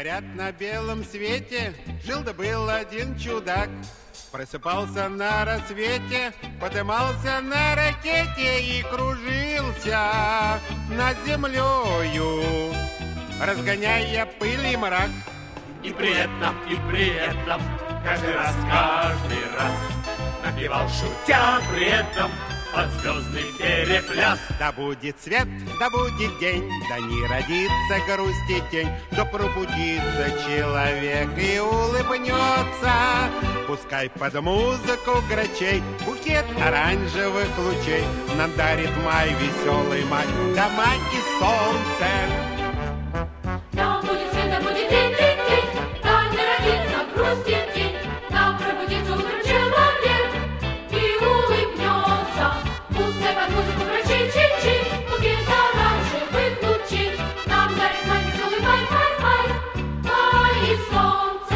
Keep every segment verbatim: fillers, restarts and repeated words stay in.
Говорят, на белом свете жил да был один чудак. Просыпался на рассвете, подымался на ракете и кружился над землею, разгоняя пыль и мрак. И при этом, и при этом, каждый раз, каждый раз напевал, шутя при этом, под звездный перепляс. Да будет свет, да будет день, да не родится грусти тень, да пробудится человек и улыбнется. Пускай под музыку грачей букет оранжевых лучей нам дарит май, веселый май, да май и солнце. Да будет свет, да будет день, день, день, да не родится грусти тень, да пробудится утром человек и улыбнется. Пускай под музыку грачей чин-чин, букет оранжевых лучей нам дарит май, веселый май, май, май, май и солнце.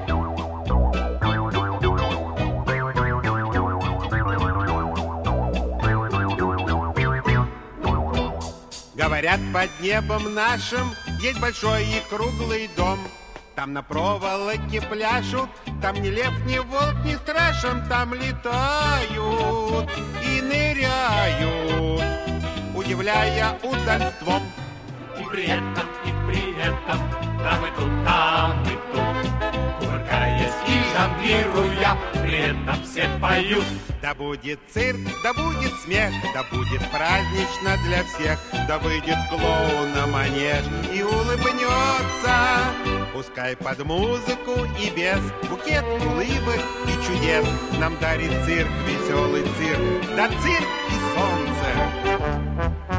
Говорят, под небом нашим есть большой и круглый дом. Там на проволоке пляшут, там ни лев, ни волк, ни страшен, там летают и ныряют, удивляя удальством. И при этом, и при этом, там и тут, там и тут, кувыркаясь и жонглируя, при этом все поют. Да будет цирк, да будет смех, да будет празднично для всех, да выйдет клоун на манеж и улыбнется. Пускай под музыку и без букет улыбок и чудес нам дарит цирк, веселый цирк, да цирк и солнце.